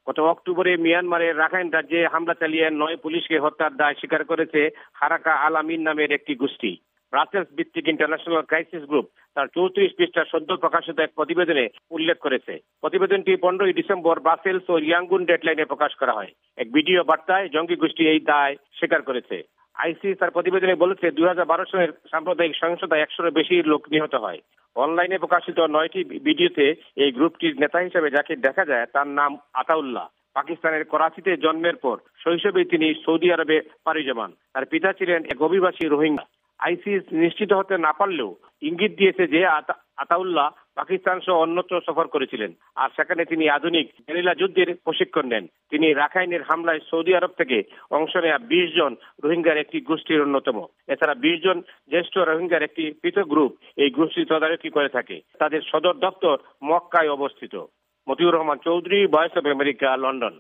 গত অক্টোবরে মিয়ানমারের রাখাইন রাজ্যে হামলা চালিয়ে 9 পুলিশকে হত্যার দায় স্বীকার করেছে হারাকা আল আমিন নামের একটি গোষ্ঠী। ব্রাসেলস ভিত্তিক ইন্টারন্যাশনাল ক্রাইসিস গ্রুপ তার 34 পৃষ্ঠার সদ্য প্রকাশিত এক প্রতিবেদনে উল্লেখ করেছে। প্রতিবেদনটি 15 ডিসেম্বর ব্রাসেলস ও ইয়াঙ্গুন ডেডলাইনে প্রকাশ করা হয়। এক ভিডিও বার্তায় জঙ্গি গোষ্ঠী এই দায় স্বীকার করেছে। আইসিস তার প্রতিবেদনে বলেছে 2012 সালের সাম্প্রদায়িক সহিংসতায় 100-এর বেশি লোক নিহত হয়। অনলাইনে প্রকাশিত 9টি ভিডিওতে এই গ্রুপটির নেতা হিসেবে যাকে দেখা যায় তার নাম আতাউল্লাহ। পাকিস্তানের করাচিতে জন্মের পর শৈশবেই তিনি সৌদি আরবে পাড়ি জমান। তার পিতা ছিলেন এক অভিবাসী রোহিঙ্গা। আইসিস নিশ্চিত হতে না পারলেও ইঙ্গিত দিয়েছে যে আতাউল্লাহ পাকিস্তান সহ অন্যত্র সফর করেছিলেন, আর সেখানে তিনি আধুনিক গেরিলা যুদ্ধের প্রশিক্ষণ নেন। তিনি রাখাইনের হামলায় সৌদি আরব থেকে অংশ নেওয়া 20 জন রোহিঙ্গার একটি গোষ্ঠীর অন্যতম। এছাড়া 20 জন জ্যেষ্ঠ রোহিঙ্গার একটি পৃথক গ্রুপ এই গোষ্ঠী তদারকি করে থাকে। তাদের সদর দপ্তর মক্কায় অবস্থিত। Motiur Rahman Chowdhury, voice of America, London.